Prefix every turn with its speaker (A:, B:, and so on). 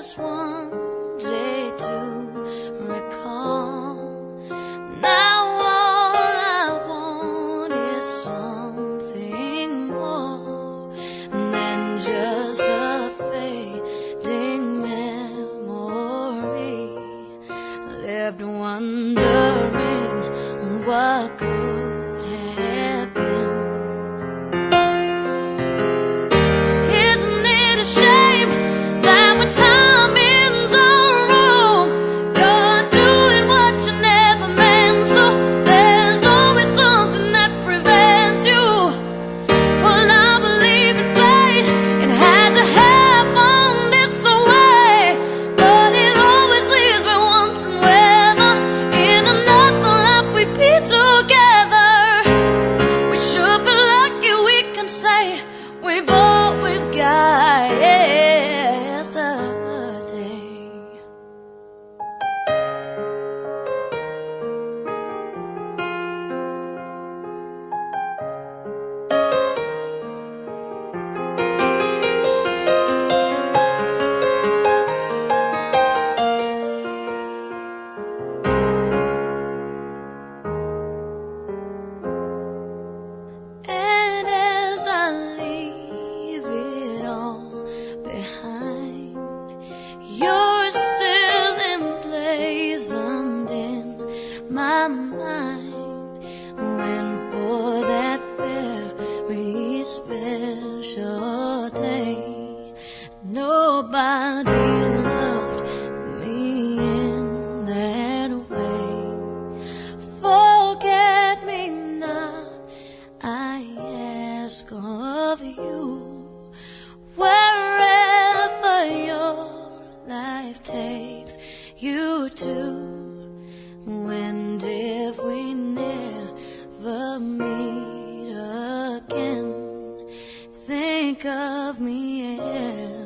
A: just one day to recall. Now all I want is something more than just a fading memory, left wondering what could have been. Isn't it a shame that when timing's all wrong, you're doing what you never meant to? There's always something that prevents you. Well, I believe in fate, it had to happen this way, but it always leaves me wondering whether in another life we'd be together. We should feel lucky we can say we've always got yesterday. And as I leave it all behind, you're still emblazoned in my mind. When for that very special day, nobody loved me in that way. Forget me not, I ask of you, wherever your life takes you to. And if we never meet again, think of me